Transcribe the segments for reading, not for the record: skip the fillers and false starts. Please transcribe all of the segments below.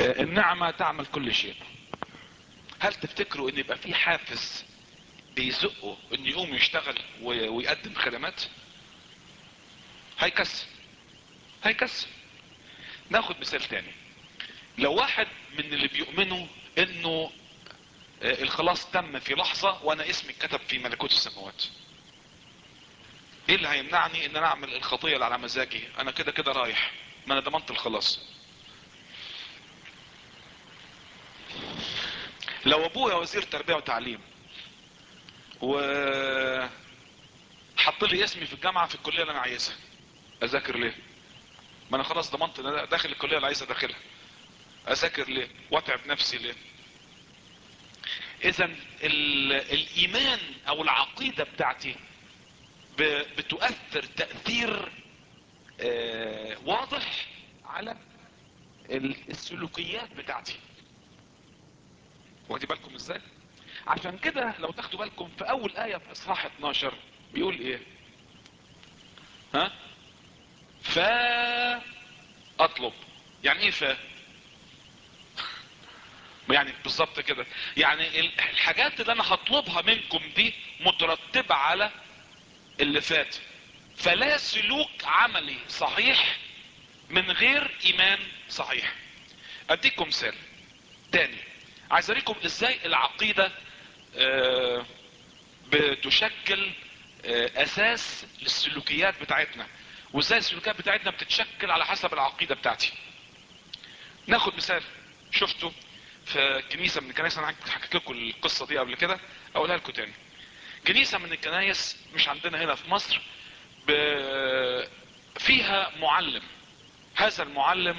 النعمة تعمل كل شيء. هل تفتكروا ان يبقى في حافز بيزقه ان يقوم يشتغل ويقدم خدمات؟ هيكسل. ناخد مثال تاني. لو واحد من اللي بيؤمنوا انه الخلاص تم في لحظة وانا اسمي اتكتب في ملكوت السماوات، ايه اللي هيمنعني ان انا اعمل الخطية اللي على مزاجي؟ انا كده كده رايح، ما انا ضمنت الخلاص. لو ابويا وزير تربية وتعليم وحط لي اسمي في الجامعة في الكلية اللي انا عايزها، اذاكر ليه؟ ما انا خلاص ضمنت ان انا داخل الكلية اللي عايز ادخلها، اذاكر ليه واتعب نفسي ليه؟ اذا الايمان او العقيدة بتاعتي بتؤثر تأثير واضح على السلوكيات بتاعتي. واخدين بالكم ازاي؟ عشان كده لو تاخدوا بالكم في اول آية في اصحاح 12 بيقول ايه؟ ها؟ اطلب. يعني ايه يعني بالظبط كده، يعني الحاجات اللي انا هطلبها منكم دي مترتبة على اللي فات. فلا سلوك عملي صحيح من غير ايمان صحيح. اديكم مثال تاني عايز اوريكم ازاي العقيدة بتشكل اساس للسلوكيات بتاعتنا، وازاي السلوكيات بتاعتنا بتتشكل على حسب العقيدة بتاعتي. ناخد مثال شفته في كنيسة من الكنائس، انا حكيت لكم القصة دي قبل كده، اقولها لكم تاني. كنيسة من الكنائس مش عندنا هنا في مصر فيها معلم. هذا المعلم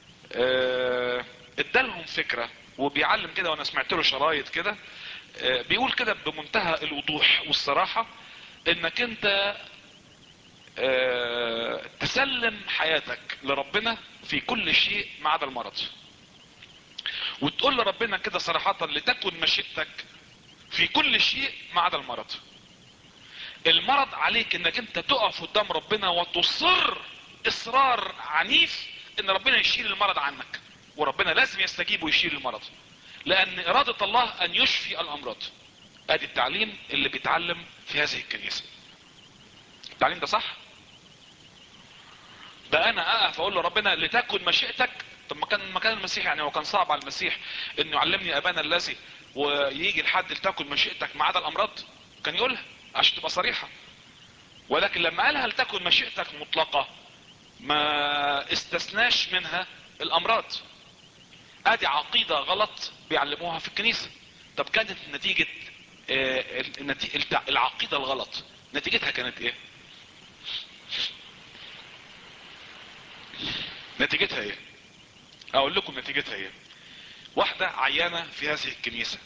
ادالهم فكرة وبيعلم كده، وانا سمعت له شرايط كده بيقول كده بمنتهى الوضوح والصراحة انك انت تسلم حياتك لربنا في كل شيء ما عدا المرض، وتقول لربنا كده صراحة لتكن مشيئتك في كل شيء ما عدا المرض. المرض عليك انك انت تقف قدام ربنا وتصر اصرار عنيف ان ربنا يشيل المرض عنك، وربنا لازم يستجيب ويشيل المرض، لان ارادة الله ان يشفي الامراض. ادي التعليم اللي بيتعلم في هذه الكنيسة. التعليم ده صح؟ ده انا اقف اقول لربنا لتكن مشيئتك. طب ما كان المسيح، يعني هو كان صعب على المسيح انه يعلمني ابانا الذي ويجي لحد لتكن مشيئتك ما عدا الامراض؟ كان يقولها عشان تبقى صريحة. ولكن لما قالها لتكن مشيئتك مطلقة ما استثناش منها الامراض. ادي عقيدة غلط بيعلموها في الكنيسة. طب كانت نتيجة العقيدة الغلط نتيجتها كانت ايه؟ نتيجتها ايه؟ اقول لكم نتيجتها ايه. واحدة عيانة في هذه الكنيسة،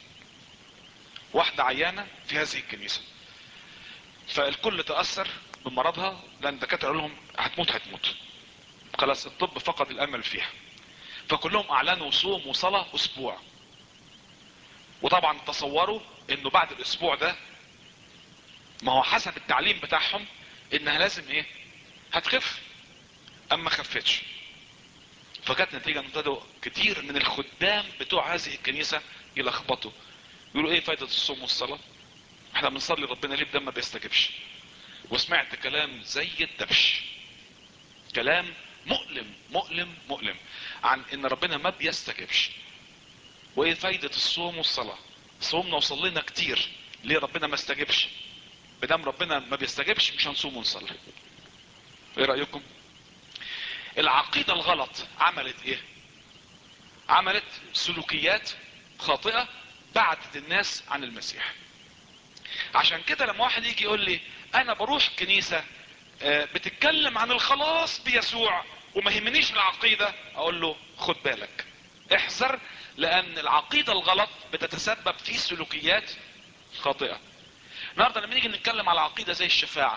فالكل تأثر بمرضها، لان الدكاترة قالوا لهم هتموت خلاص، الطب فقد الامل فيها. فكلهم اعلنوا صوم وصلاة اسبوع. وطبعا تصوروا انه بعد الاسبوع ده، ما هو حسب التعليم بتاعهم انها لازم ايه؟ هتخف. اما خفتش. فكانت نتيجة ان ابتدوا كتير من الخدام بتوع هذه الكنيسة يلخبطوا، يقولوا ايه فايدة الصوم والصلاة؟ احنا بنصلي ربنا ليه بدم ما بيستجبش؟ وسمعت كلام زي الدبش، كلام مؤلم عن ان ربنا ما بيستجبش. وايه فايدة الصوم والصلاة؟ صومنا وصلينا كتير، ليه ربنا ما استجبش؟ بدم ربنا ما بيستجبش مش هنصوم ونصلي. ايه رأيكم؟ العقيدة الغلط عملت ايه؟ عملت سلوكيات خاطئة بعدت الناس عن المسيح. عشان كده لما واحد يجي يقول لي انا بروح كنيسة بتتكلم عن الخلاص بيسوع وما يهمنيش العقيدة، اقول له خد بالك، احذر، لان العقيدة الغلط بتتسبب في سلوكيات خاطئة. النهارده لما نيجي نتكلم على عقيدة زي الشفاعة،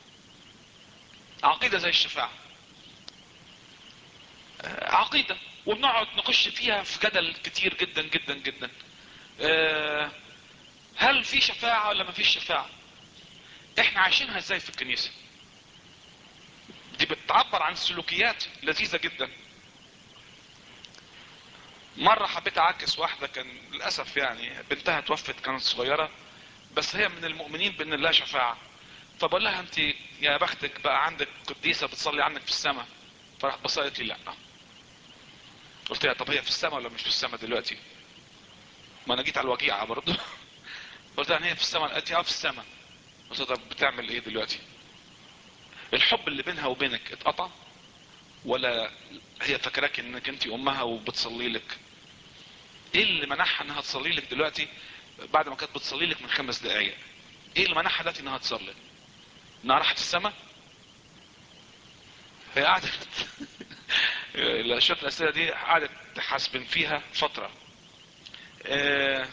عقيدة وبنقعد نخش فيها في جدل كتير جدا جدا جدا. هل في شفاعة ولا ما فيش شفاعة؟ احنا عايشينها ازاي في الكنيسة؟ دي بتعبر عن سلوكيات لذيذة جدا. مرة حبيت اعكس واحدة، كان للأسف يعني بنتها توفت، كانت صغيرة، بس هي من المؤمنين بان الله شفاعة. فبقول لها انت يا بختك بقى عندك قديسة بتصلي عنك في السماء. فراحت بصلت لي لا. قلت لها طب هي في السماء ولا مش في السماء دلوقتي؟ ما انا جيت على الوجيعة برضه. قلت لها هي في السماء، قالت لي اه في السماء. قلت لها طب بتعمل ايه دلوقتي؟ الحب اللي بينها وبينك اتقطع، ولا هي فاكراك انك انت امها وبتصلي لك؟ ايه اللي منعها انها تصلي لك دلوقتي بعد ما كانت بتصلي لك من 5 دقايق؟ ايه اللي منعها دلوقتي انها تصلي؟ انها راحت السماء؟ هي قعدت شوية الاسئله دي قعدت تحاسبن فيها فتره. آه،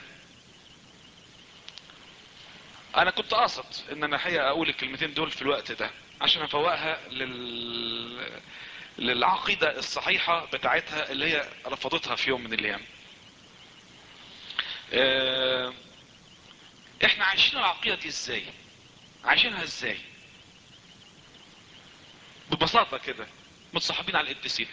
انا كنت قاصد ان انا الحقيقه اقول الكلمتين دول في الوقت ده عشان افوقها للعقيده الصحيحه بتاعتها اللي هي رفضتها في يوم من الايام. آه، احنا عايشين العقيده دي ازاي؟ عايشينها ازاي؟ ببساطه كده، متصاحبين على القديسين،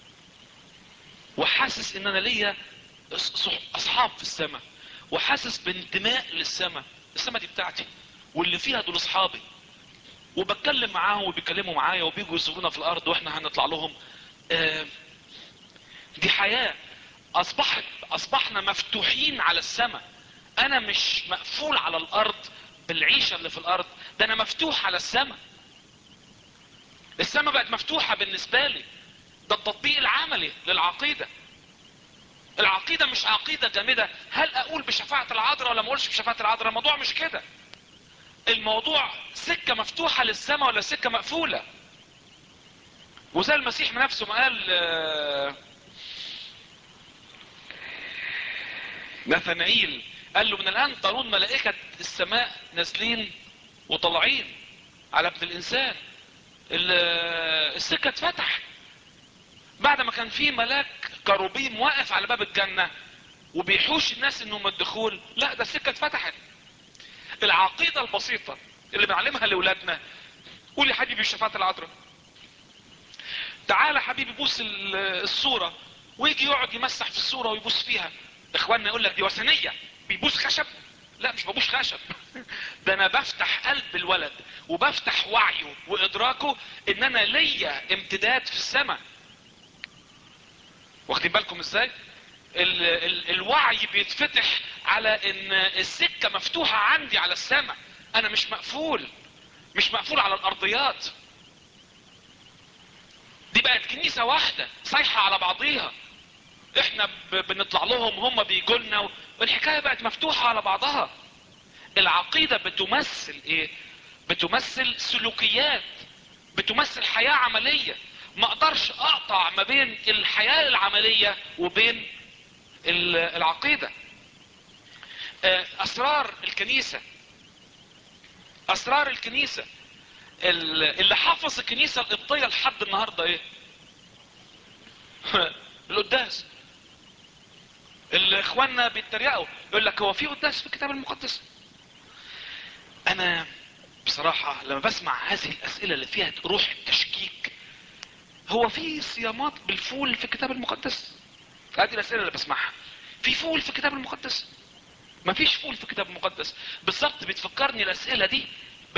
وحاسس ان انا ليا اصحاب في السماء، وحاسس بانتماء للسماء. السماء دي بتاعتي، واللي فيها دول اصحابي، وبتكلم معاهم وبيكلموا معايا وبيجوا يزورونا في الارض واحنا هنطلع لهم. آه، دي حياة. اصبحنا مفتوحين على السماء. انا مش مقفول على الارض بالعيشة اللي في الارض، ده انا مفتوح على السماء. السماء بقت مفتوحة بالنسبة لي. ده التطبيق العملي للعقيدة. العقيدة مش عقيدة جامدة، هل اقول بشفاعة العذراء ولا ما اقولش بشفاعة العذراء؟ الموضوع مش كده. الموضوع سكة مفتوحة للسماء ولا سكة مقفولة. وزي المسيح نفسه ما قال ناثانائيل، قال له من الان ترون ملائكة السماء نازلين وطالعين على ابن الانسان. السكة اتفتح بعد ما كان في ملاك كروبيم واقف على باب الجنة وبيحوش الناس انهم الدخول. لا، ده السكة اتفتحت. العقيدة البسيطة اللي بنعلمها لاولادنا، قول يا حبيبي شفاعة العذراء، تعالى حبيبي بوس الصورة، ويجي يقعد يمسح في الصورة ويبوس فيها. اخواننا يقول لك دي وثنية، بيبوس خشب. لا، مش ببوس خشب. ده انا بفتح قلب الولد وبفتح وعيه وادراكه ان انا ليا امتداد في السماء. واخدين بالكم ازاي؟ الوعي بيتفتح على ان السكة مفتوحة عندي على السماء. انا مش مقفول، مش مقفول على الارضيات. دي بقت كنيسة واحدة صايحة على بعضيها. احنا بنطلع لهم، هم بيجوا لنا، والحكاية بقت مفتوحة على بعضها. العقيدة بتمثل ايه؟ بتمثل سلوكيات، بتمثل حياة عملية. ما اقدرش اقطع ما بين الحياة العملية وبين العقيدة. اسرار الكنيسة، اسرار الكنيسة. اللي حافظ الكنيسة القبطية لحد النهاردة ايه؟ القداس. اللي اخواننا بيتريقوا يقول لك هو في قداس في الكتاب المقدس؟ انا بصراحة لما بسمع هذه الاسئلة اللي فيها روح التشكيك، هو في صيامات بالفول في الكتاب المقدس؟ هذه الاسئلة اللي بسمعها. في فول في الكتاب المقدس؟ ما فيش فول في الكتاب المقدس. بالظبط بتفكرني الاسئلة دي ب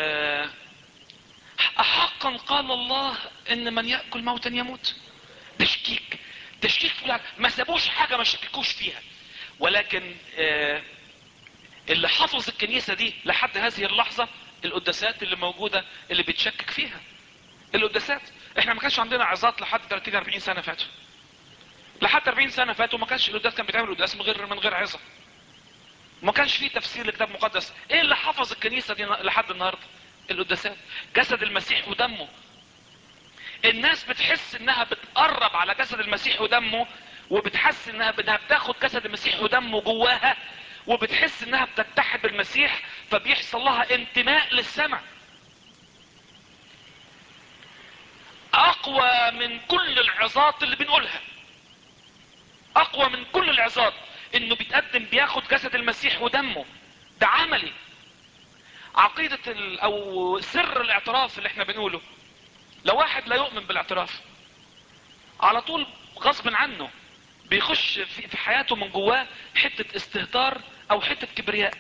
احقا قال الله ان من يأكل موتا يموت؟ تشكيك، تشكيك في العقل. ما سابوش حاجة ما شككوش فيها. ولكن اللي حفظ الكنيسة دي لحد هذه اللحظة القداسات اللي موجودة اللي بتشكك فيها. القداسات، احنا ما كانش عندنا عظات لحد 30 40 سنة فاتوا. لحد 40 سنة فاتوا ما كانش القداس، كان بيتعمل قداس من غير عظة. ما كانش فيه تفسير لكتاب مقدس. ايه اللي حفظ الكنيسة دي لحد النهاردة؟ القداسات، جسد المسيح ودمه. الناس بتحس انها بتقرب على جسد المسيح ودمه، وبتحس انها بتاخد جسد المسيح ودمه جواها، وبتحس انها بتتحد بالمسيح، فبيحصل لها انتماء للسماء. اقوى من كل العظات اللي بنقولها، اقوى من كل العظات، انه بياخد جسد المسيح ودمه. ده عملي. عقيدة او سر الاعتراف اللي احنا بنقوله، لو واحد لا يؤمن بالاعتراف على طول غصب عنه بيخش في حياته من جواه حتة استهتار او حتة كبرياء.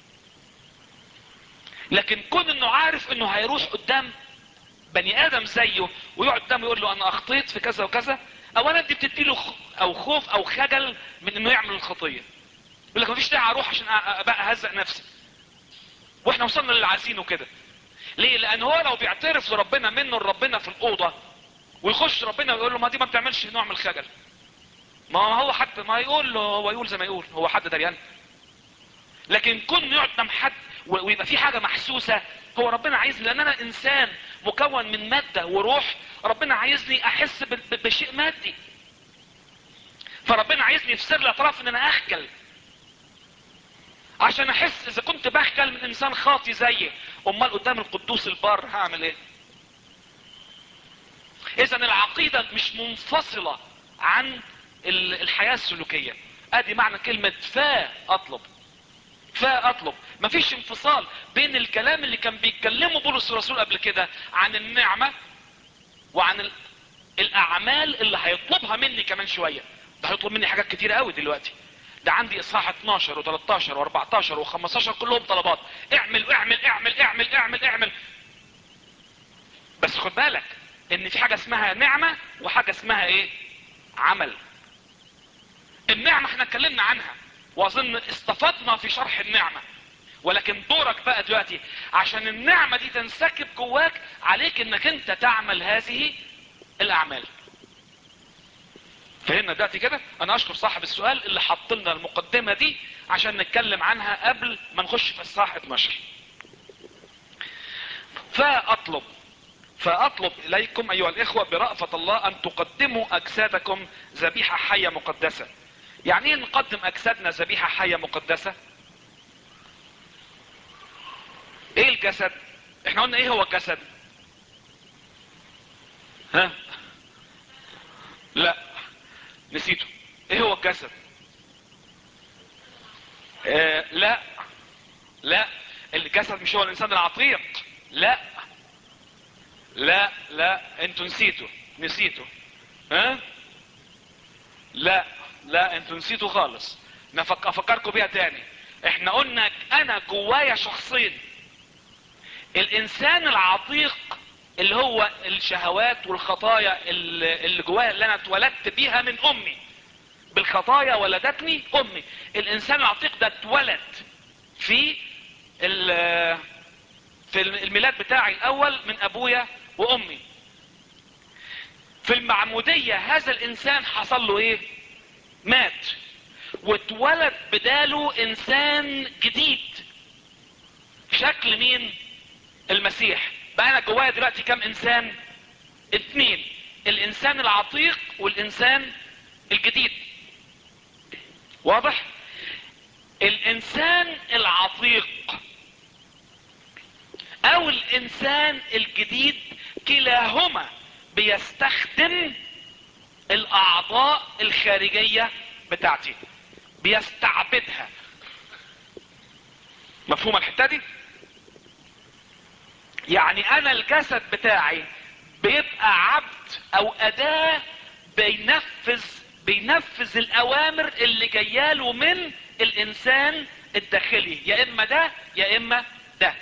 لكن كون انه عارف انه هيروح قدام بني ادم زيه ويقعد قدامه يقول له انا اخطيت في كذا وكذا، اولا دي بتديله او خوف او خجل من انه يعمل الخطية. يقول لك مفيش داعي اروح عشان ابقى اهزق نفسي. واحنا وصلنا للي عايزينه كده. ليه؟ لان هو لو بيعترف لربنا منه لربنا في الاوضة ويخش ربنا ويقول له ما دي ما بتعملش نوع من الخجل، ما هو حد ما يقول له، هو يقول زي ما يقول، هو حد دريان. لكن كون يقعد قدام حد ويبقى في حاجة محسوسة، هو ربنا عايزني لان انا انسان مكون من مادة وروح، ربنا عايزني احس بشيء مادي. فربنا عايزني في سر الاعتراف ان انا اخجل عشان احس اذا كنت بخجل من انسان خاطي زيي، امال قدام القدوس البار هعمل ايه؟ اذا العقيدة مش منفصلة عن الحياة السلوكية. ادي معنى كلمة فاطلب. فاطلب، مفيش انفصال بين الكلام اللي كان بيتكلمه بولس الرسول قبل كده عن النعمة وعن الاعمال اللي هيطلبها مني كمان شوية. ده هيطلب مني حاجات كتير قوي دلوقتي. ده عندي اصحاح 12 و13 و14 و15 كلهم طلبات، اعمل اعمل اعمل اعمل اعمل اعمل. بس خد بالك ان في حاجة اسمها نعمة وحاجة اسمها ايه؟ عمل. النعمة احنا اتكلمنا عنها واظن استفدنا في شرح النعمة، ولكن دورك بقى دلوقتي عشان النعمة دي تنسكب جواك عليك انك انت تعمل هذه الاعمال. فهمنا دلوقتي كده؟ انا اشكر صاحب السؤال اللي حط لنا المقدمة دي عشان نتكلم عنها قبل ما نخش في الصح 12. فاطلب اليكم ايها الاخوة برأفة الله ان تقدموا اجسادكم ذبيحة حية مقدسة. يعني ايه نقدم اجسادنا ذبيحة حية مقدسة؟ ايه الجسد؟ احنا قلنا ايه هو الجسد؟ ها؟ لا نسيته. ايه هو الجسد؟ لا لا، الجسد مش هو الانسان العتيق. لا لا لا، انتوا نسيتوا. ها؟ لا لا، انتوا نسيتوا خالص. افكركم بيها تاني. احنا قلنا انا جوايا شخصين، الانسان العتيق اللي هو الشهوات والخطايا اللي جوايا اللي انا اتولدت بيها من امي، بالخطايا ولدتني امي. الانسان العتيق ده اتولد في في الميلاد بتاعي الاول من ابويا وامي. في المعمودية هذا الانسان حصل له ايه؟ مات، واتولد بداله انسان جديد. شكل مين؟ المسيح. بقى انا جوايا دلوقتي كم انسان؟ 2، الانسان العتيق والانسان الجديد. واضح؟ الانسان العتيق او الانسان الجديد كلاهما بيستخدم الاعضاء الخارجية بتاعتي، بيستعبدها. مفهوم الحتة دي؟ يعني انا الجسد بتاعي بيبقى عبد او اداة بينفذ الاوامر اللي جاياله من الانسان الداخلي، يا اما ده يا اما ده.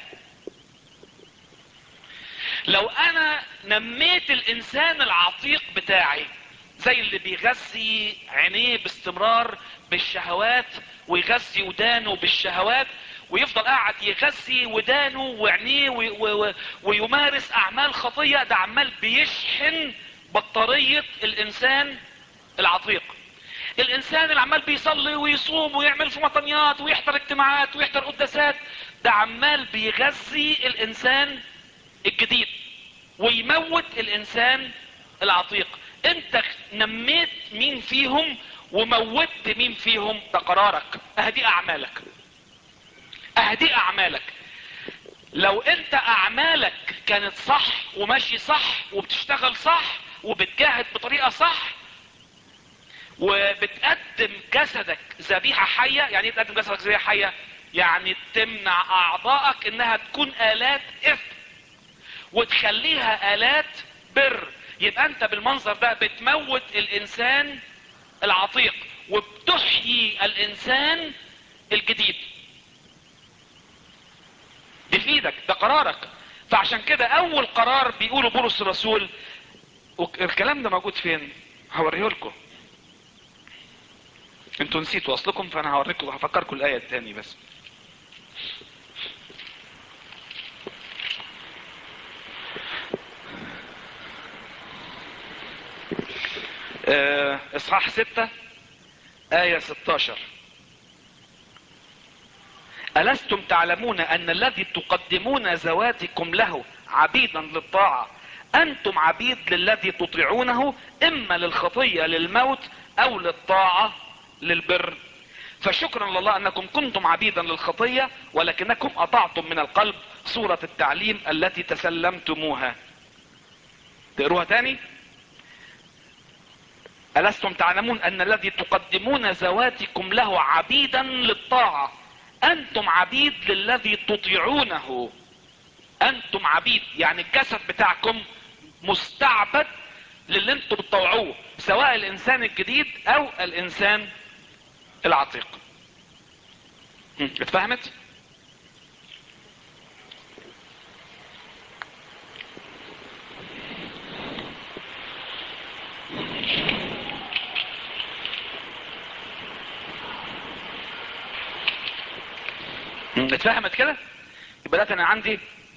لو انا نميت الانسان العتيق بتاعي زي اللي بيغذي عينيه باستمرار بالشهوات ويغذي ودانه بالشهوات ويفضل قاعد يغذي ودانه وعينيه ويمارس اعمال خطية، ده عمال بيشحن بطارية الانسان العتيق. الانسان اللي عمال بيصلي ويصوم ويعمل في مطنيات ويحضر اجتماعات ويحضر قداسات، ده عمال بيغذي الانسان الجديد ويموت الانسان العتيق. انت نميت مين فيهم وموتت مين فيهم؟ ده قرارك. اهدي اعمالك، اهدي اعمالك. لو انت اعمالك كانت صح وماشي صح وبتشتغل صح وبتجاهد بطريقة صح وبتقدم جسدك ذبيحة حية. يعني ايه تقدم جسدك ذبيحة حية؟ يعني تمنع اعضائك انها تكون الات اثم وتخليها الات بر. يبقى انت بالمنظر ده بتموت الانسان العتيق وبتحيي الانسان الجديد. دي في ايدك، ده قرارك. فعشان كده اول قرار بيقوله بولس الرسول، والكلام ده موجود فين؟ هوريه لكم، انتوا نسيتوا اصلكم، فانا هوريكم هفكركم الايه الثانيه بس. اصحاح 6 آية 16. ألستم تعلمون أن الذي تقدمون ذواتكم له عبيدا للطاعة أنتم عبيد للذي تطيعونه، إما للخطية للموت أو للطاعة للبر. فشكرا لله أنكم كنتم عبيدا للخطية ولكنكم أطعتم من القلب صورة التعليم التي تسلمتموها. تقروها تاني. ألستم تعلمون أن الذي تقدمون ذواتكم له عبيدا للطاعة أنتم عبيد للذي تطيعونه. أنتم عبيد يعني الجسد بتاعكم مستعبد للي انتم بتطوعوه، سواء الإنسان الجديد أو الإنسان العتيق. اتفهمت؟ اتفهمت كده؟ يبقى ده انا عندي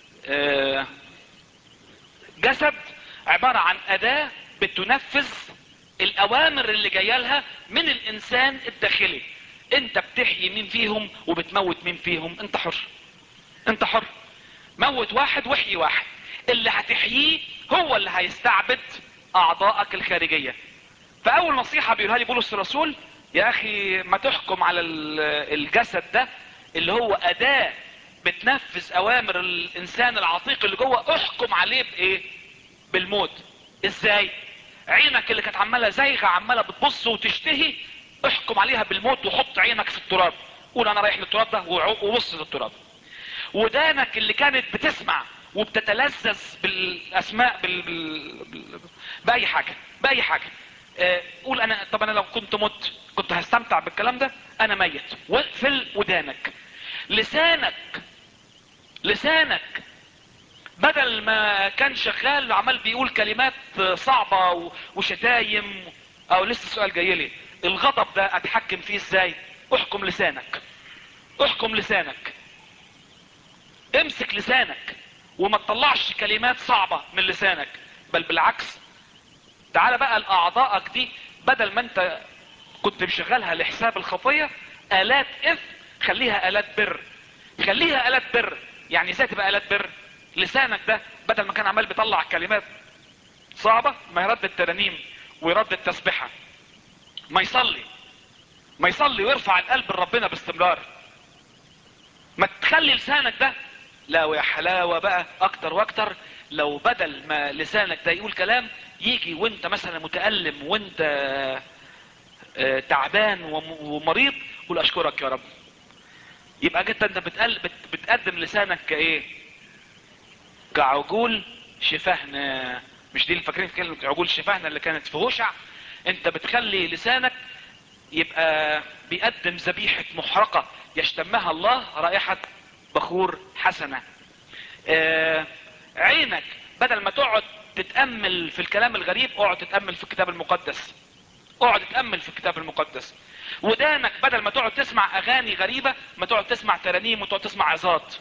جسد عبارة عن اداة بتنفذ الاوامر اللي جايه لها من الانسان الداخلي. انت بتحيي مين فيهم وبتموت مين فيهم، انت حر. انت حر، موت واحد واحيي واحد. اللي هتحييه هو اللي هيستعبد اعضائك الخارجية. فاول نصيحة بيقولها لي بولس الرسول، يا اخي ما تحكم على الجسد ده اللي هو اداة بتنفذ اوامر الانسان العتيق اللي جوه، احكم عليه بايه؟ بالموت. ازاي؟ عينك اللي كانت عمالة زايغة عمالة بتبص وتشتهي، احكم عليها بالموت وحط عينك في التراب، قول انا رايح للتراب ده وبص للتراب. ودانك اللي كانت بتسمع وبتتلذذ بالاسماء باي حاجة، باي حاجة، قول انا، طب انا لو كنت مت كنت هستمتع بالكلام ده، انا ميت. واقفل ودانك. لسانك بدل ما كان شغال عمال بيقول كلمات صعبة وشتايم، او لسه السؤال جاي لي، الغضب ده اتحكم فيه ازاي؟ احكم لسانك. احكم لسانك، امسك لسانك وما تطلعش كلمات صعبة من لسانك، بل بالعكس. تعال بقى لاعضائك دي، بدل ما انت كنت مشغلها لحساب الخطية آلات اثم، خليها آلات بر. خليها آلات بر. يعني ازاي تبقى آلات بر؟ لسانك ده بدل ما كان عمال بيطلع كلمات صعبة، ما يرد الترانيم ويرد التسبحة، ما يصلي ويرفع القلب لربنا باستمرار. ما تخلي لسانك ده، لا ويا حلاوة بقى اكتر واكتر، لو بدل ما لسانك ده يقول كلام، يجي وانت مثلا متألم وانت تعبان ومريض، قول اشكرك يا رب. يبقى انت بتقدم لسانك كايه؟ كعجول شفهنا. مش دي اللي فاكرين في كلمة عجول شفهنا اللي كانت في هوشع؟ انت بتخلي لسانك يبقى بيقدم ذبيحة محرقة يشتمها الله رائحة بخور حسنة. عينك بدل ما تقعد تتأمل في الكلام الغريب، اقعد تتأمل في الكتاب المقدس. اقعد تتأمل في الكتاب المقدس. ودانك بدل ما تقعد تسمع اغاني غريبة، ما تقعد تسمع ترانيم وتقعد تسمع عظات.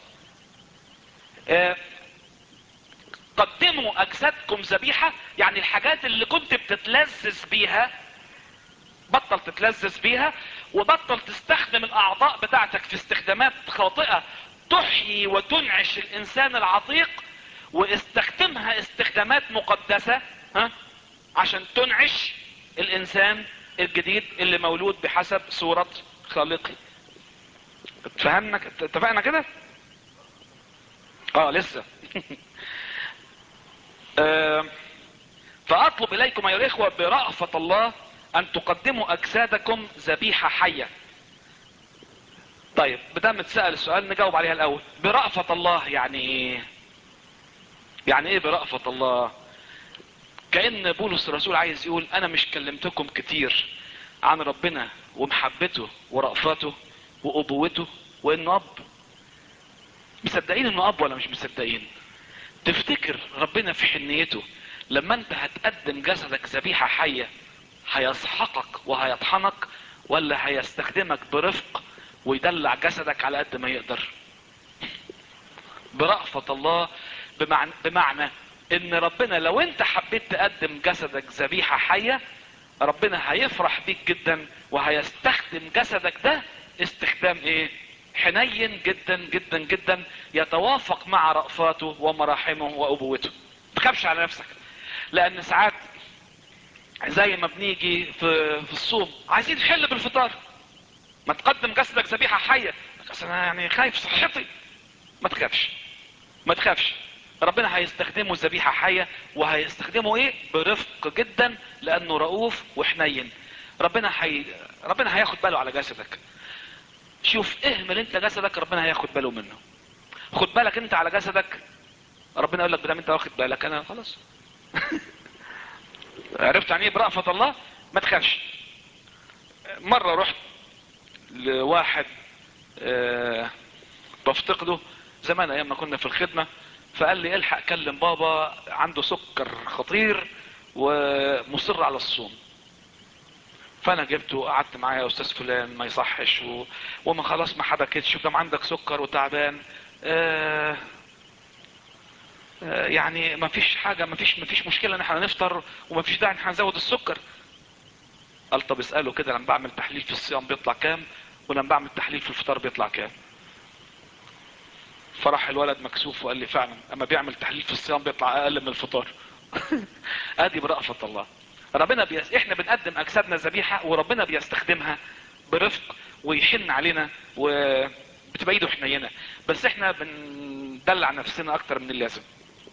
قدموا اجسادكم ذبيحة، يعني الحاجات اللي كنت بتتلذذ بيها بطل تتلذذ بيها، وبطل تستخدم الاعضاء بتاعتك في استخدامات خاطئة تحيي وتنعش الانسان العتيق، واستخدمها استخدامات مقدسة عشان تنعش الانسان الجديد اللي مولود بحسب صورة خالقه. اتفقنا كده؟ لسه. فاطلب اليكم ايها الاخوة برأفة الله ان تقدموا اجسادكم ذبيحة حية. طيب بدل ما تسأل السؤال نجاوب عليها الاول. برأفة الله يعني ايه؟ يعني ايه برأفة الله؟ كأن بولس الرسول عايز يقول انا مش كلمتكم كتير عن ربنا ومحبته ورأفته وأبوته وإنه أب. مصدقين إنه أب ولا مش مصدقين؟ تفتكر ربنا في حنيته لما انت هتقدم جسدك ذبيحة حية هيسحقك وهيطحنك، ولا هيستخدمك برفق ويدلع جسدك على قد ما يقدر؟ برأفة الله. بمعنى ان ربنا لو انت حبيت تقدم جسدك ذبيحة حية، ربنا هيفرح بيك جدا وهيستخدم جسدك ده استخدام ايه؟ حنين جدا جدا جدا، يتوافق مع رأفاته ومراحمه وأبوته. تخافش على نفسك، لان ساعات زي ما بنيجي في الصوم عايزين نحل بالفطار، ما تقدم جسدك ذبيحة حية، بس انا يعني خايف صحتي. ما تخافش، ما تخافش، ربنا هيستخدمه ذبيحة حية، وهيستخدمه ايه؟ برفق جدا، لانه رؤوف وحنين. ربنا هياخد باله على جسدك. شوف، اهمل انت جسدك ربنا هياخد باله منه. خد بالك انت على جسدك، ربنا يقول لك بدل انت واخد بالك انا خلاص. عرفت يعني ايه برأفة الله؟ ما تخافش. مرة رحت لواحد بفتقده زمان ايام ما كنا في الخدمة، فقال لي الحق كلم بابا عنده سكر خطير ومصر على الصوم. فانا جبته وقعدت معاه، يا استاذ فلان ما يصحش وما خلاص ما حبكتش، وكم عندك سكر وتعبان. يعني ما فيش حاجة، ما فيش مشكلة ان احنا نفطر، وما فيش داعي ان احنا نزود السكر. قال طب اسأله كده لما بعمل تحليل في الصيام بيطلع كام، ولما بعمل تحليل في الفطار بيطلع كام. فراح الولد مكسوف وقال لي فعلا اما بيعمل تحليل في الصيام بيطلع اقل من الفطار. ادي برأفة الله. احنا بنقدم اجسادنا ذبيحة، وربنا بيستخدمها برفق ويحن علينا، وبتبقى ايده حنينة، بس احنا بندلع نفسنا اكتر من اللازم.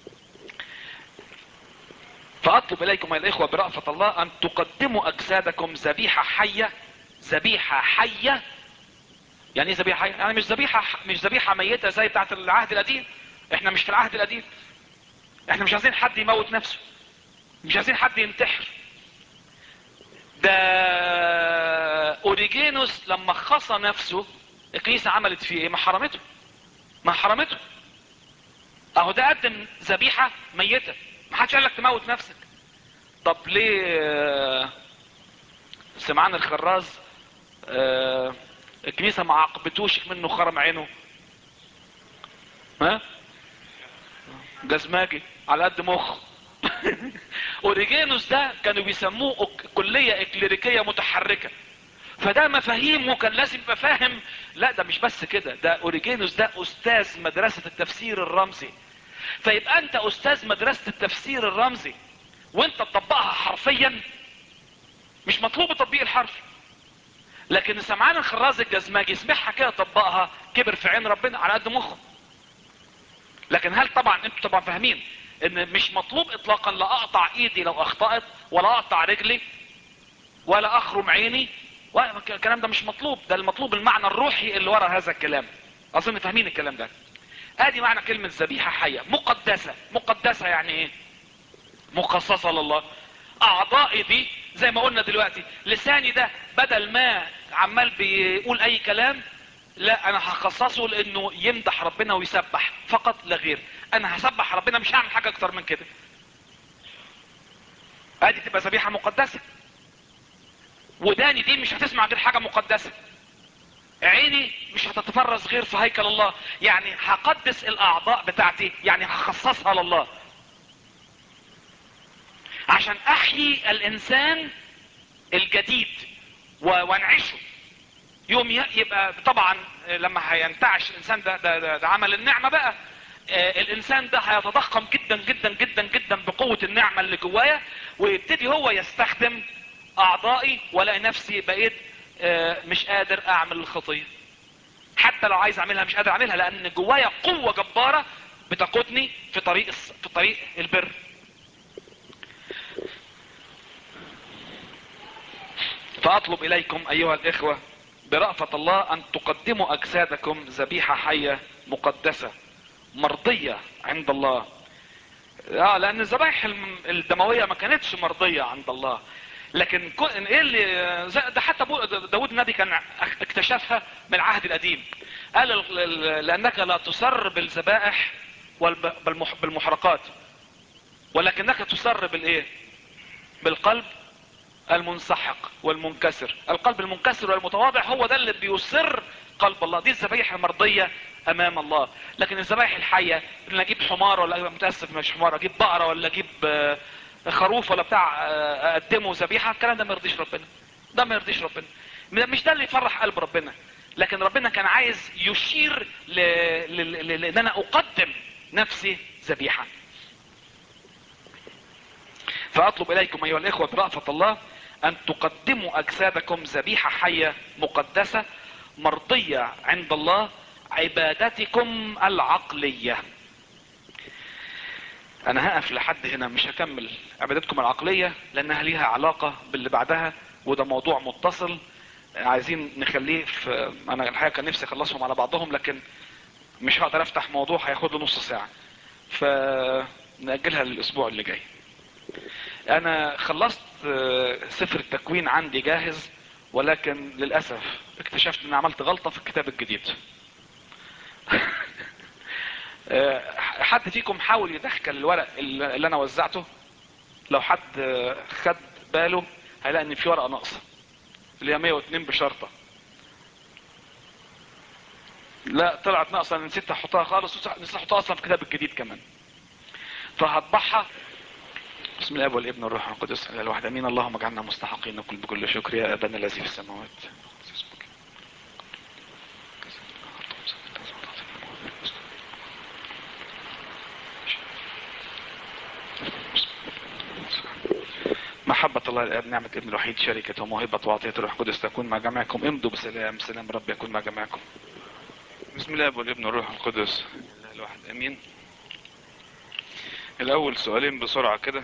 فاطلب اليكم يا الاخوة برأفة الله ان تقدموا اجسادكم ذبيحة حية. ذبيحة حية يعني ايه ذبيحة حية؟ يعني مش ذبيحة ميتة زي بتاعت العهد القديم. احنا مش في العهد القديم، احنا مش عايزين حد يموت نفسه، مش عايزين حد ينتحر. ده اوريجينوس لما خصى نفسه الكنيسة عملت فيه ايه؟ ما حرمته، ما حرمته. اهو ده قدم ذبيحة ميتة، ما حدش قال لك تموت نفسك. طب ليه سمعان الخراز الكنيسة ما عاقبتوش منه خرم عينه؟ ها؟ جزماجي على قد مخ. اوريجينوس ده كانوا بيسموه كلية اكليريكية متحركة، فده مفاهيمه كان لازم يبقى فاهم. لا ده مش بس كده، ده اوريجينوس ده استاذ مدرسة التفسير الرمزي. فيبقى انت استاذ مدرسة التفسير الرمزي وانت تطبقها حرفيا، مش مطلوب التطبيق الحرفي. لكن سمعان الخراز الجزماجي سمعها كده طبقها، كبر في عين ربنا على قد مخه. لكن هل طبعا انتوا طبعا فاهمين ان مش مطلوب اطلاقا لا اقطع ايدي لو اخطأت، ولا اقطع رجلي، ولا اخرم عيني، الكلام ده مش مطلوب. ده المطلوب المعنى الروحي اللي ورا هذا الكلام. اظن فاهمين الكلام ده. ادي معنى كلمة ذبيحة حية مقدسة. مقدسة يعني ايه؟ مخصصة لله. اعضائي دي زي ما قلنا دلوقتي، لساني ده بدل ما عمال بيقول اي كلام، لا انا هخصصه لانه يمدح ربنا ويسبح فقط لا غير. انا هسبح ربنا، مش هعمل حاجة اكتر من كده. ادي تبقى ذبيحة مقدسة. وداني دي مش هتسمع غير حاجة مقدسة. عيني مش هتتفرس غير في هيكل الله. يعني هقدس الاعضاء بتاعتي، يعني هخصصها لله عشان احيي الانسان الجديد وانعشه. يوم يبقى طبعا لما هينتعش الانسان ده عمل النعمة بقى. الانسان ده هيتضخم جدا جدا جدا جدا بقوة النعمة اللي جوايا، ويبتدي هو يستخدم اعضائي، والاقي نفسي بقيت مش قادر اعمل الخطية. حتى لو عايز اعملها مش قادر اعملها، لان جوايا قوة جبارة بتقودني في طريق البر. فاطلب اليكم ايها الاخوة برأفة الله ان تقدموا اجسادكم ذبيحة حية مقدسة مرضية عند الله. لان الذبائح الدموية ما كانتش مرضية عند الله. لكن ايه اللي ده حتى داود النبي كان اكتشفها من العهد القديم. قال لانك لا تسر بالذبائح بالمحرقات، ولكنك تسر بالايه؟ بالقلب المنسحق والمنكسر. القلب المنكسر والمتواضع هو ده اللي بيسر قلب الله. دي الذبائح المرضية امام الله. لكن الذبائح الحية، ان اجيب حمار ولا متأسف مش حمار، اجيب بقرة ولا اجيب خروف ولا بتاع اقدمه ذبيحة، الكلام ده ما يرضيش ربنا. ده ما يرضيش ربنا، مش ده اللي يفرح قلب ربنا. لكن ربنا كان عايز يشير لان انا اقدم نفسي ذبيحة. فاطلب اليكم ايها الاخوة برأفة الله ان تقدموا اجسادكم ذبيحة حية مقدسة مرضية عند الله، عبادتكم العقلية. انا هقف لحد هنا، مش هكمل عبادتكم العقلية لانها ليها علاقة باللي بعدها، وده موضوع متصل عايزين نخليه في. انا الحقيقة كان نفسي اخلصهم على بعضهم، لكن مش هقدر افتح موضوع هياخد له نص ساعة، فنأجلها للاسبوع اللي جاي. انا خلصت سفر التكوين عندي جاهز، ولكن للأسف اكتشفت ان عملت غلطة في الكتاب الجديد. حد فيكم حاول يدخل الورق اللي انا وزعته؟ لو حد خد باله هيلاقي ان في ورقة ناقصة اللي هي 102 بشرطة. لا طلعت ناقصة، انا نسيت احطها خالص، نسيت احطها اصلا في الكتاب الجديد كمان، فهطبعها. بسم الله والابن والروح القدس الاله الواحد امين. اللهم اجعلنا مستحقين نقول بكل شكر يا ابانا الذي في السماوات. محبة الله الاب، نعمة ابن الوحيد، شركة وموهبة وعطية الروح القدس تكون مع جميعكم. امضوا بسلام، سلام رب يكون مع جميعكم. بسم الله والابن والروح القدس الاله الواحد امين. الاول سؤالين بسرعة كده.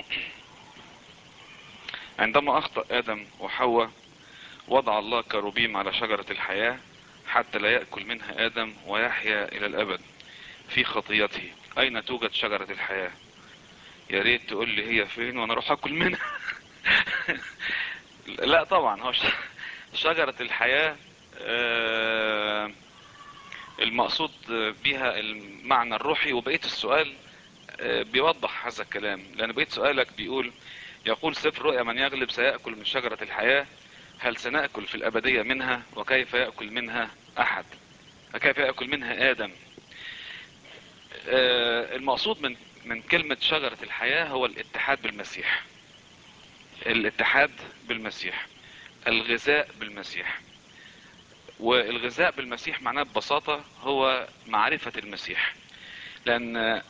عندما اخطأ ادم وحواء وضع الله كروبيم على شجرة الحياة حتى لا يأكل منها ادم ويحيا الى الابد. في خطيته اين توجد شجرة الحياة؟ يا ريت تقول لي هي فين وانا اروح اكل منها. لا طبعا، هو شجرة الحياة المقصود بها المعنى الروحي. وبقية السؤال بيوضح هذا الكلام، لان بقية سؤالك بيقول: يقول سفر رؤيا من يغلب سيأكل من شجرة الحياة، هل سنأكل في الأبدية منها؟ وكيف يأكل منها أحد؟ وكيف يأكل منها آدم؟ المقصود من كلمة شجرة الحياة هو الاتحاد بالمسيح. الاتحاد بالمسيح، الغذاء بالمسيح. والغذاء بالمسيح معناه ببساطة هو معرفة المسيح. لأن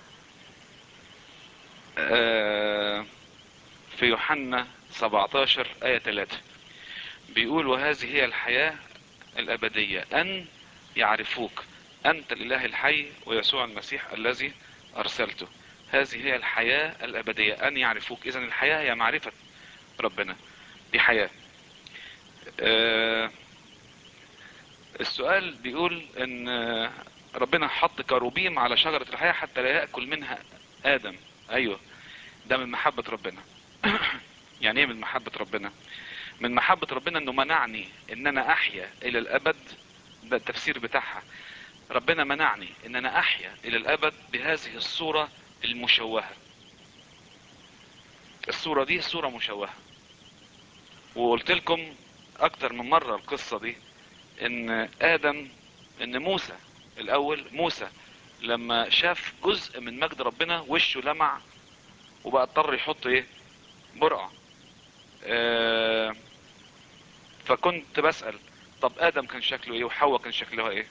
في يوحنا 17 آية 3 بيقول: وهذه هي الحياة الأبدية أن يعرفوك أنت الإله الحي ويسوع المسيح الذي أرسلته. هذه هي الحياة الأبدية أن يعرفوك. إذن الحياة هي معرفة ربنا، دي حياة. السؤال بيقول ان ربنا حط كروبيم على شجرة الحياة حتى لا يأكل منها آدم. ايوه، ده من محبة ربنا. يعني ايه من محبة ربنا؟ من محبة ربنا انه منعني ان انا احيا الى الابد. ده التفسير بتاعها. ربنا منعني ان انا احيا الى الابد بهذه الصورة المشوهة. الصورة دي صورة مشوهة، وقلت لكم اكتر من مرة القصة دي. ان موسى الاول، موسى لما شاف جزء من مجد ربنا وشه لمع وبقى اضطر يحط ايه؟ برقع. فكنت بسأل: طب ادم كان شكله ايه وحواء كان شكلها ايه؟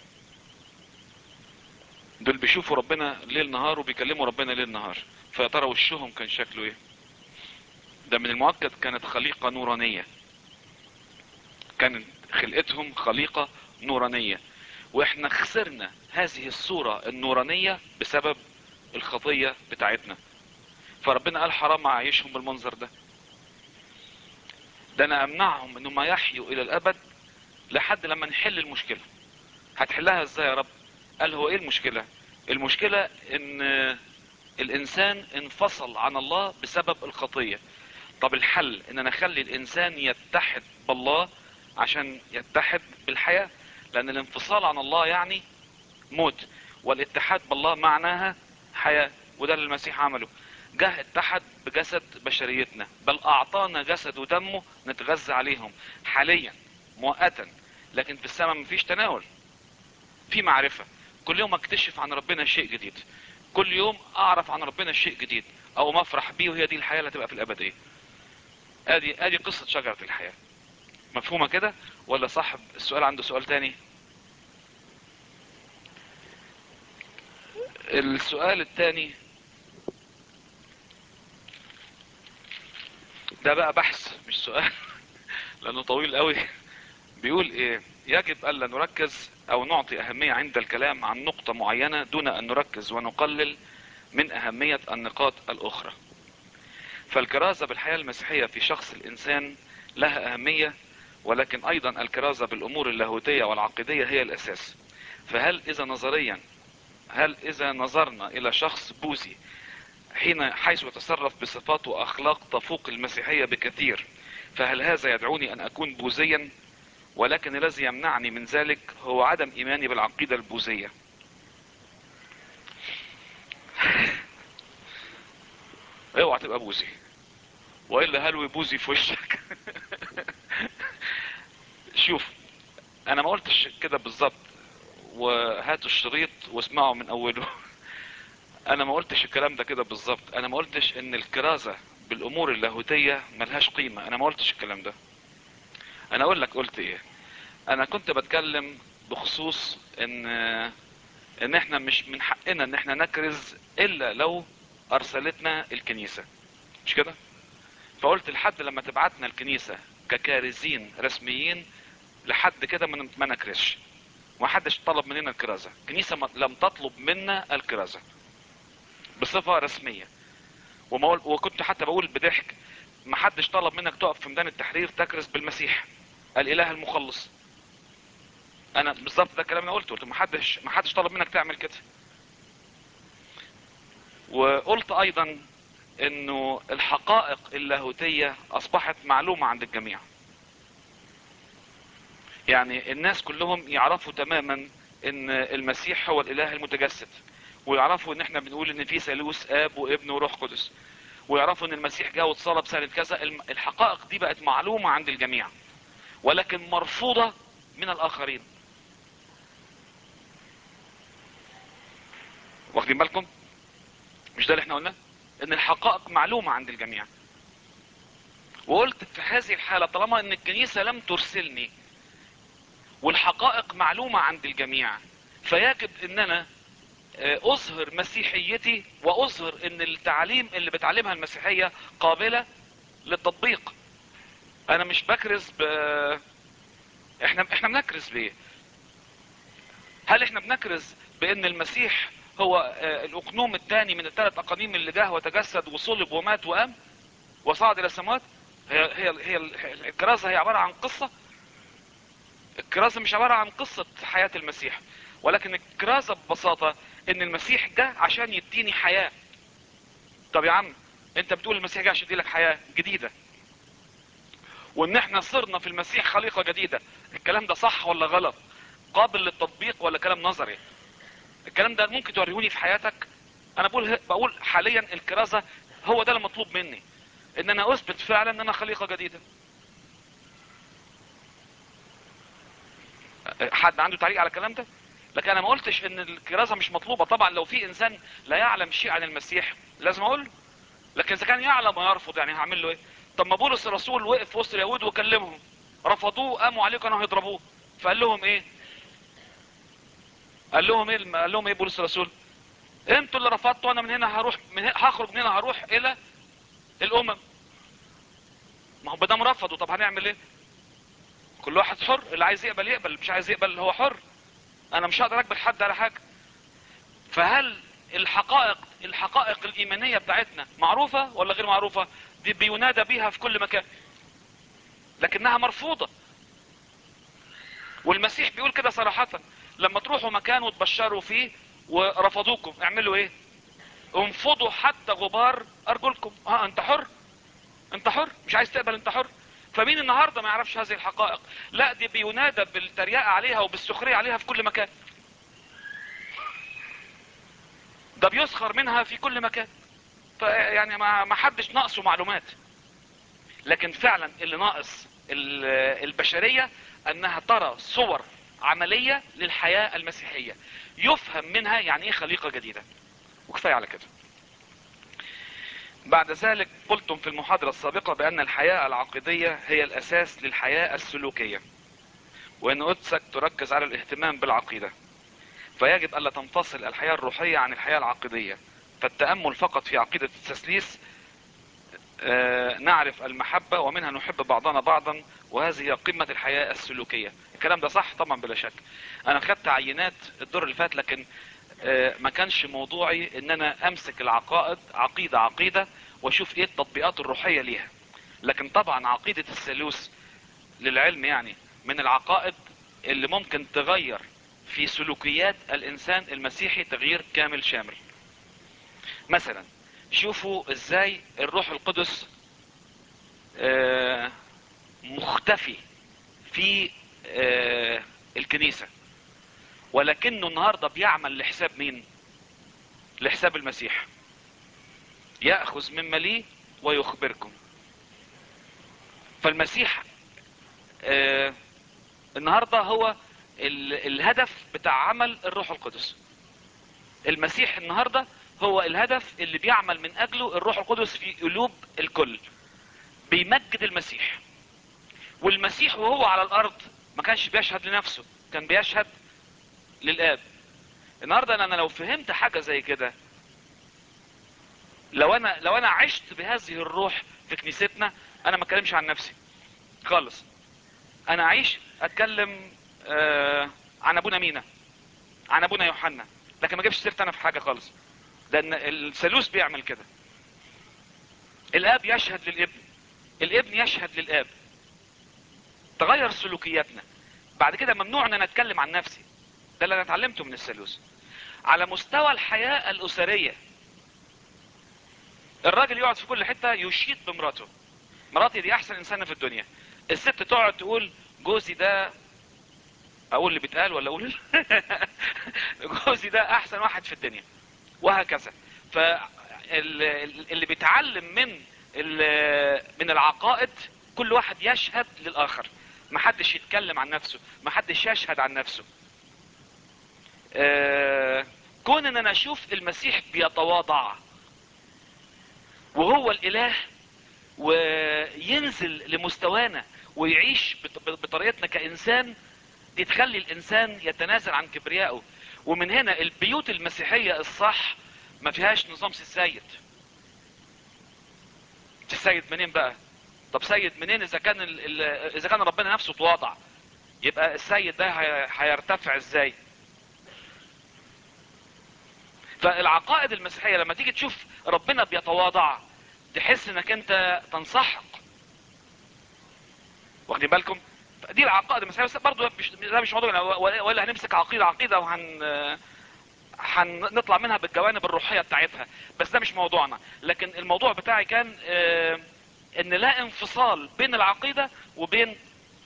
دول بيشوفوا ربنا ليل نهار وبيكلموا ربنا ليل نهار، فيا ترى وشهم كان شكله ايه؟ ده من المؤكد كانت خليقة نورانية، كانت خلقتهم خليقة نورانية. واحنا خسرنا هذه الصورة النورانية بسبب الخطية بتاعتنا. فربنا قال: حرام اعيشهم بالمنظر ده، ده انا امنعهم انهم يحيوا الى الابد لحد لما نحل المشكلة. هتحلها ازاي يا رب؟ قال: هو ايه المشكلة؟ المشكلة ان الانسان انفصل عن الله بسبب الخطية. طب الحل ان انا اخلي الانسان يتحد بالله عشان يتحد بالحياة، لان الانفصال عن الله يعني موت، والاتحاد بالله معناها حياة. وده اللي المسيح عمله، جه اتحد بجسد بشريتنا، بل اعطانا جسد ودمه نتغذى عليهم حاليا مؤقتا، لكن في السماء مفيش تناول، في معرفة. كل يوم اكتشف عن ربنا شيء جديد، كل يوم اعرف عن ربنا شيء جديد او ما افرح بيه، وهي دي الحياة اللي هتبقى في الابدية. ادي قصة شجرة الحياة. مفهومة كده ولا صاحب السؤال عنده سؤال تاني؟ السؤال التاني ده بقى بحث مش سؤال لانه طويل قوي. بيقول ايه؟ يجب الا نركز او نعطي اهمية عند الكلام عن نقطة معينة دون ان نركز ونقلل من اهمية النقاط الاخرى. فالكرازة بالحياة المسيحية في شخص الانسان لها اهمية، ولكن ايضا الكرازة بالامور اللاهوتية والعقيدية هي الاساس. فهل اذا نظرنا الى شخص بوذي حيث يتصرف بصفات واخلاق تفوق المسيحية بكثير، فهل هذا يدعوني ان اكون بوذيا؟ ولكن الذي يمنعني من ذلك هو عدم ايماني بالعقيدة البوذية. اوعى تبقى بوذي، والا هلوي بوذي في وشك. شوف، انا ما قلتش كده بالظبط، وهاتوا الشريط واسمعوا من اوله. انا ما قلتش الكلام ده كده بالظبط. انا ما قلتش ان الكرازة بالامور اللاهوتية ملهاش قيمة، انا ما قلتش الكلام ده. انا اقول لك قلت ايه. انا كنت بتكلم بخصوص ان احنا مش من حقنا ان احنا نكرز الا لو ارسلتنا الكنيسة، مش كده؟ فقلت لحد لما تبعتنا الكنيسة ككارزين رسميين، لحد كده ما نكرزش. ومحدش طلب مننا الكرازة، الكنيسة لم تطلب منا الكرازة بصفة رسمية. وكنت حتى بقول بضحك، محدش طلب منك تقف في ميدان التحرير تكرز بالمسيح الاله المخلص. انا بالظبط ده الكلام اللي قلته محدش طلب منك تعمل كده. وقلت ايضا انه الحقائق اللاهوتية اصبحت معلومة عند الجميع، يعني الناس كلهم يعرفوا تماما ان المسيح هو الاله المتجسد، ويعرفوا ان احنا بنقول ان في ثالوث اب وابن وروح قدس، ويعرفوا ان المسيح جاء واتصلب سنة كذا. الحقائق دي بقت معلومة عند الجميع، ولكن مرفوضة من الاخرين. واخدين بالكم؟ مش ده اللي احنا قلنا، ان الحقائق معلومة عند الجميع. وقلت في هذه الحالة طالما ان الكنيسة لم ترسلني والحقائق معلومة عند الجميع، فيجب ان انا اظهر مسيحيتي واظهر ان التعليم اللي بتعلمها المسيحية قابلة للتطبيق. انا مش بكرز احنا بنكرز بايه؟ هل احنا بنكرز بان المسيح هو الاقنوم الثاني من الثلاث اقانيم اللي جه وتجسد وصلب ومات وقام وصعد الى السماوات؟ هي الكرازة هي عبارة عن قصة؟ الكرازة مش عبارة عن قصة حياة المسيح، ولكن الكرازة ببساطة ان المسيح جه عشان يديني حياة. طب يا عم، انت بتقول المسيح جه عشان يديلك حياة جديدة، وان احنا صرنا في المسيح خليقة جديدة. الكلام ده صح ولا غلط؟ قابل للتطبيق ولا كلام نظري؟ الكلام ده ممكن توريهوني في حياتك؟ انا بقول حاليا الكرازة هو ده المطلوب مني، ان انا اثبت فعلا ان انا خليقة جديدة. حد عنده تعليق على الكلام ده؟ لكن انا ما قلتش ان الكرازة مش مطلوبة. طبعا لو في انسان لا يعلم شيء عن المسيح لازم اقول له، لكن اذا كان يعلم ويرفض يعني هعمل له ايه؟ طب ما بولس الرسول وقف في وسط اليهود وكلمهم، رفضوه قاموا عليه كانوا هيضربوه، فقال لهم ايه؟ قال لهم ايه بولس الرسول؟ انتوا اللي رفضتوا، انا من هنا هروح، هخرج من هنا هروح الى الامم. ما هو بدام رفضوا طب هنعمل ايه؟ كل واحد حر، اللي عايز يقبل يقبل، مش عايز يقبل هو حر. انا مش هقدر اجبر حد على حاجة. فهل الحقائق الايمانية بتاعتنا معروفة ولا غير معروفة؟ دي بينادى بيها في كل مكان لكنها مرفوضة. والمسيح بيقول كده صراحة، لما تروحوا مكان وتبشروا فيه ورفضوكم اعملوا ايه؟ انفضوا حتى غبار ارجلكم. انت حر، انت حر، مش عايز تقبل انت حر. فمين النهاردة ما يعرفش هذه الحقائق؟ لا، دي بينادى بالتريقة عليها وبالسخرية عليها في كل مكان، ده بيسخر منها في كل مكان. فيعني ما حدش ناقصه معلومات، لكن فعلا اللي ناقص البشرية انها ترى صور عملية للحياة المسيحية يفهم منها يعني ايه خليقة جديدة. وكفاية على كده. بعد ذلك قلتم في المحاضرة السابقة بان الحياة العقيدية هي الاساس للحياة السلوكية، وان قدسك تركز على الاهتمام بالعقيدة، فيجب الا تنفصل الحياة الروحية عن الحياة العقيدية. فالتأمل فقط في عقيدة التثليث نعرف المحبة ومنها نحب بعضنا بعضا، وهذه هي قمة الحياة السلوكية. الكلام ده صح طبعا بلا شك. انا خدت عينات الدور اللي فات، لكن ما كانش موضوعي ان انا امسك العقائد عقيدة عقيدة واشوف ايه التطبيقات الروحية ليها. لكن طبعا عقيدة الثالوث للعلم يعني من العقائد اللي ممكن تغير في سلوكيات الانسان المسيحي تغيير كامل شامل. مثلا شوفوا ازاي الروح القدس مختفي في الكنيسة، ولكنه النهاردة بيعمل لحساب مين؟ لحساب المسيح. يأخذ مما لي ويخبركم. فالمسيح النهاردة هو الهدف بتاع عمل الروح القدس. المسيح النهاردة هو الهدف اللي بيعمل من اجله الروح القدس في قلوب الكل، بيمجد المسيح. والمسيح وهو على الارض ما كانش بيشهد لنفسه، كان بيشهد للآب. النهاردة انا لو فهمت حاجة زي كده، لو انا عشت بهذه الروح في كنيستنا، انا ما اتكلمش عن نفسي خالص. انا اعيش اتكلم عن ابونا مينا، عن ابونا يوحنا، لكن ما اجيبش سيرت انا في حاجة خالص، لان الثالوث بيعمل كده. الاب يشهد للابن، الابن يشهد للاب. تغير سلوكياتنا. بعد كده ممنوع ان انا اتكلم عن نفسي. ده اللي انا اتعلمته من الثالوث. على مستوى الحياة الاسرية، الراجل يقعد في كل حتة يشيد بمراته، مراتي دي احسن انسانة في الدنيا. الست تقعد تقول جوزي ده، اقول اللي بيتقال ولا اقول جوزي ده احسن واحد في الدنيا، وهكذا. فاللي بيتعلم من العقائد، كل واحد يشهد للاخر، محدش يتكلم عن نفسه، محدش يشهد عن نفسه. كون ان انا اشوف المسيح بيتواضع وهو الاله، وينزل لمستوانا ويعيش بطريقتنا كإنسان، دي تخلي الإنسان يتنازل عن كبريائه. ومن هنا البيوت المسيحية الصح ما فيهاش نظام السيد. السيد منين بقى؟ طب سيد منين اذا كان ربنا نفسه تواضع؟ يبقى السيد ده هيرتفع ازاي؟ فالعقائد المسيحية لما تيجي تشوف ربنا بيتواضع، تحس انك انت تنسحق. واخدين بالكم؟ دي العقائد المسيحية. بس برضه ده مش موضوع، ولا هنمسك عقيدة هنطلع منها بالجوانب الروحية بتاعتها، بس ده مش موضوعنا. لكن الموضوع بتاعي كان ان لا انفصال بين العقيدة وبين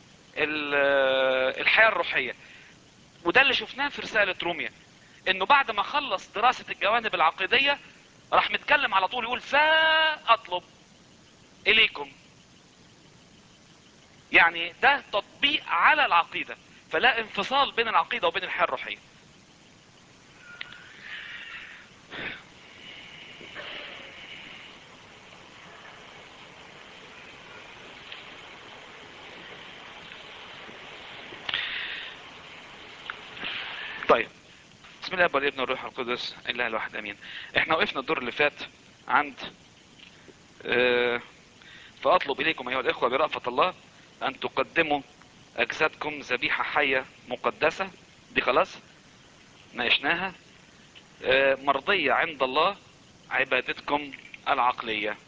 الحياة الروحية. وده اللي شفناه في رسالة روميا، انه بعد ما خلص دراسة الجوانب العقيدية راح متكلم على طول يقول فاطلب اليكم. يعني ده تطبيق على العقيدة، فلا انفصال بين العقيدة وبين الحياة الروحية. طيب، بسم الله والابن والروح القدس اله الواحد امين. احنا وقفنا الدور اللي فات عند فاطلب اليكم ايها الاخوة برأفة الله ان تقدموا اجسادكم ذبيحة حية مقدسة. دي خلاص ناقشناها. مرضية عند الله عبادتكم العقلية.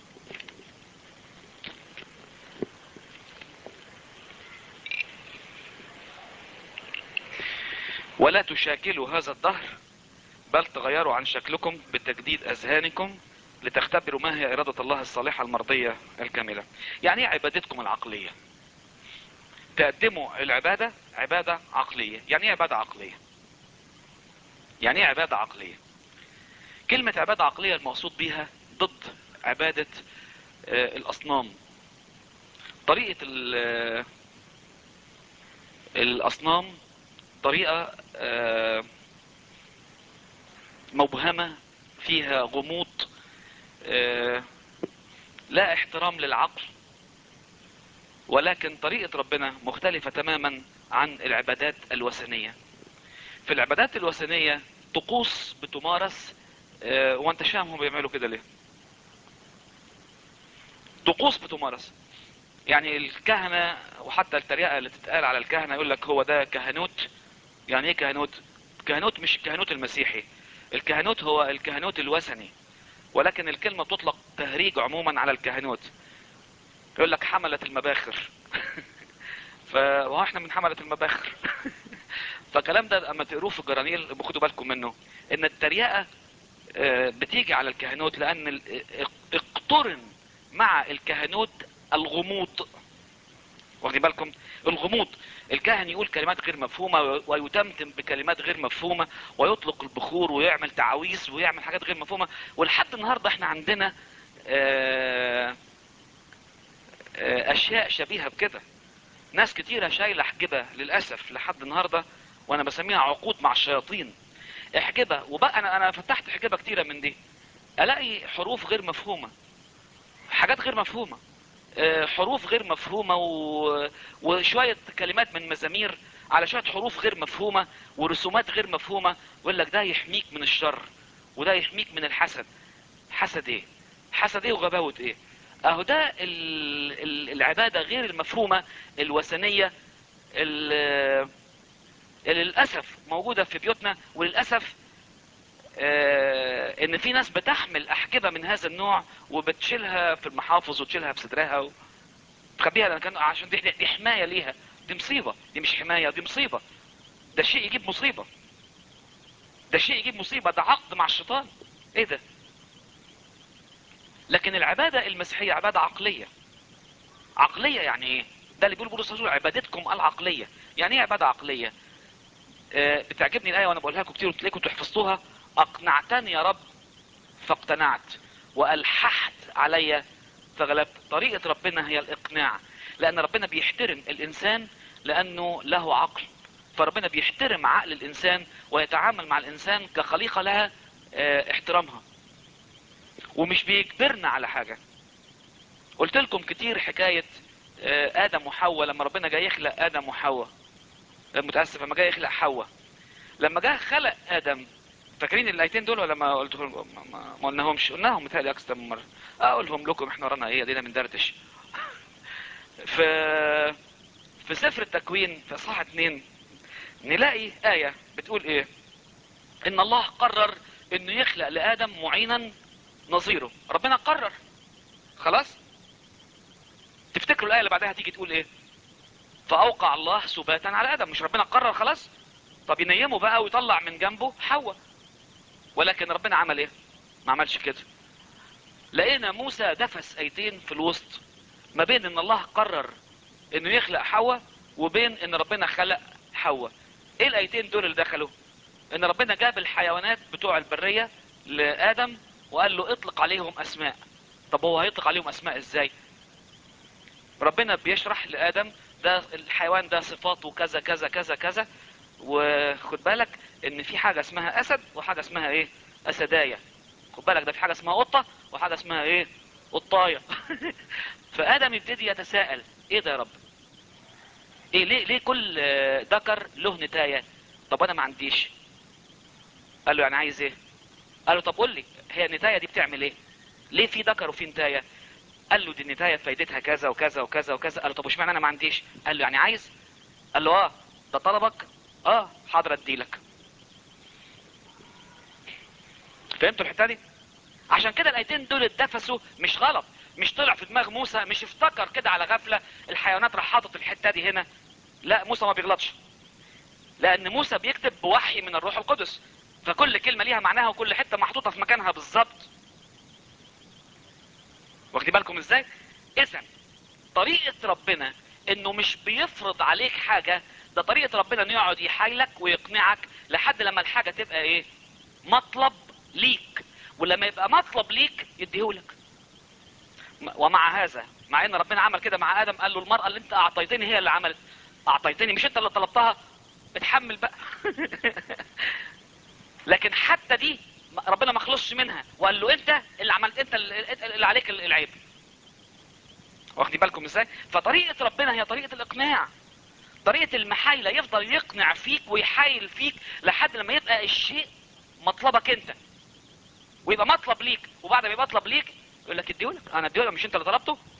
ولا تشاكلوا هذا الدهر، بل تغيروا عن شكلكم بتجديد اذهانكم لتختبروا ما هي ارادة الله الصالحة المرضية الكاملة. يعني ايه عبادتكم العقلية؟ تقدموا العبادة عبادة عقلية. يعني ايه عبادة عقلية؟ يعني ايه عبادة عقلية؟ كلمة عبادة عقلية المقصود بيها ضد عبادة الاصنام. طريقة الاصنام طريقة مبهمة، فيها غموض، لا احترام للعقل. ولكن طريقة ربنا مختلفة تماما عن العبادات الوثنية. في العبادات الوثنية طقوس بتمارس، وانت فاهم هم بيعملوا كده ليه؟ طقوس بتمارس. يعني الكهنة، وحتى التريقة اللي تتقال على الكهنة يقول لك هو ده كهنوت. يعني ايه كهنوت؟ كهنوت مش الكهنوت المسيحي. الكهنوت هو الكهنوت الوثني، ولكن الكلمة تطلق تهريج عموما على الكهنوت. يقول لك حملة المباخر. وهو احنا من حملة المباخر. فالكلام ده اما تقروه في الجرانيل خدوا بالكم منه، ان التريقة بتيجي على الكهنوت لان اقترن مع الكهنوت الغموض. واخدين بالكم؟ الغموض. الكاهن يقول كلمات غير مفهومة ويتمتم بكلمات غير مفهومة ويطلق البخور ويعمل تعاويذ ويعمل حاجات غير مفهومة. ولحد النهاردة احنا عندنا اشياء شبيهة بكده. ناس كتيرة شايلة حجبة للأسف لحد النهاردة، وانا بسميها عقود مع الشياطين. احجبة. وبقى انا فتحت حجبة كتيرة من دي، الاقي حروف غير مفهومة، حاجات غير مفهومة، حروف غير مفهومة وشوية كلمات من مزامير على شوية حروف غير مفهومة ورسومات غير مفهومة. ويقول لك ده يحميك من الشر وده يحميك من الحسد. حسد ايه؟ حسد ايه وغباوة ايه؟ اهو ده العبادة غير المفهومة الوثنية اللي للأسف موجودة في بيوتنا. وللأسف ان في ناس بتحمل احجبة من هذا النوع وبتشيلها في المحافظ وتشيلها في صدرها وتخبيها، لان كان عشان دي حماية ليها. دي مصيبة، دي مش حماية، دي مصيبة. ده شيء يجيب مصيبة، ده شيء يجيب مصيبة، ده عقد مع الشيطان. ايه ده؟ لكن العبادة المسيحية عبادة عقلية. عقلية يعني ايه؟ ده اللي بيقول بولس الرسول عبادتكم العقلية. يعني ايه عبادة عقلية؟ بتعجبني الآية وانا بقولها لكم كتير وتلاقيكم تحفظتوها. اقنعتني يا رب فاقتنعت والححت علي فغلبت. طريقة ربنا هي الاقناع، لان ربنا بيحترم الانسان لانه له عقل. فربنا بيحترم عقل الانسان ويتعامل مع الانسان كخليقة لها احترامها، ومش بيجبرنا على حاجة. قلت لكم كتير حكاية ادم وحواء. لما ربنا جاي يخلق ادم وحواء، متأسف، لما جاي يخلق حواء، لما جه خلق ادم، فاكرين الايتين دول ولا ما قلتهم؟ ما قلناهمش؟ قلناهم متهيألي اكثر من مرة. اقولهم لكم، احنا ورانا ايه؟ ادينا من دردش. في في سفر التكوين في اصحاح 2 نلاقي آية بتقول ايه؟ ان الله قرر انه يخلق لآدم معينا نظيره. ربنا قرر خلاص. تفتكروا الآية اللي بعدها تيجي تقول ايه؟ فأوقع الله سباتا على آدم. مش ربنا قرر خلاص؟ طب ينيمه بقى ويطلع من جنبه حواء. ولكن ربنا عمل ايه؟ ما عملش كده. لقينا موسى دفس ايتين في الوسط ما بين ان الله قرر انه يخلق حواء وبين ان ربنا خلق حواء. ايه الايتين دول اللي دخلوا؟ ان ربنا جاب الحيوانات بتوع البرية لآدم وقال له اطلق عليهم اسماء. طب هو هيطلق عليهم اسماء ازاي؟ ربنا بيشرح لآدم ده الحيوان ده صفاته كذا كذا كذا كذا، وخد بالك ان في حاجة اسمها اسد وحاجة اسمها ايه؟ اسداية. خد بالك ده في حاجة اسمها قطة وحاجة اسمها ايه؟ قطاية. فآدم يبتدي يتساءل ايه ده يا رب؟ ايه ليه كل ذكر له نتاية؟ طب انا ما عنديش. قال له يعني عايز ايه؟ قال له طب قول لي هي النتاية دي بتعمل ايه؟ ليه في ذكر وفي نتاية؟ قال له دي النتاية فايدتها كذا وكذا وكذا وكذا. قال له طب واشمعنى انا ما عنديش؟ قال له يعني عايز؟ قال له ده طلبك. حاضر اديلك. فهمتوا الحته دي؟ عشان كده الايتين دول اتدفسوا مش غلط. مش طلع في دماغ موسى، مش افتكر كده على غفلة الحيوانات راح حاطط الحته دي هنا. لا، موسى ما بيغلطش، لان موسى بيكتب بوحي من الروح القدس، فكل كلمة ليها معناها وكل حتة محطوطة في مكانها بالظبط. واخدين بالكم ازاي؟ اذا طريقة ربنا انه مش بيفرض عليك حاجة، ده طريقة ربنا انه يقعد يحايلك ويقنعك لحد لما الحاجة تبقى ايه؟ مطلب ليك. ولما يبقى مطلب ليك يديهولك. ومع هذا، مع ان ربنا عمل كده مع ادم، قال له المرأة اللي انت اعطيتني هي اللي عملت. اعطيتني، مش انت اللي طلبتها، اتحمل بقى. لكن حتى دي ربنا ما خلصش منها، وقال له انت اللي عملت، انت اللي عليك العيب. واخدين بالكم ازاي؟ فطريقة ربنا هي طريقة الاقناع، طريقة المحايلة، يفضل يقنع فيك ويحايل فيك لحد لما يبقى الشيء مطلبك انت، ويبقى مطلب ليك. وبعد ما يبقى مطلب ليك يقول لك اديهولك، انا اديهولك، مش انت اللي طلبته.